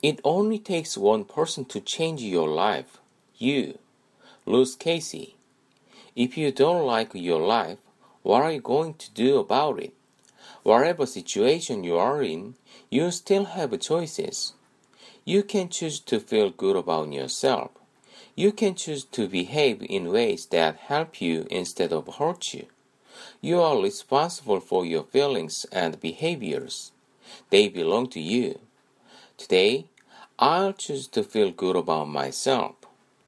It only takes one person to change your life. You. Luz Casey. If you don't like your life, what are you going to do about it? Whatever situation you are in, you still have choices. You can choose to feel good about yourself. You can choose to behave in ways that help you instead of hurt you. You are responsible for your feelings and behaviors. They belong to you. Today, I'll choose to feel good about myself.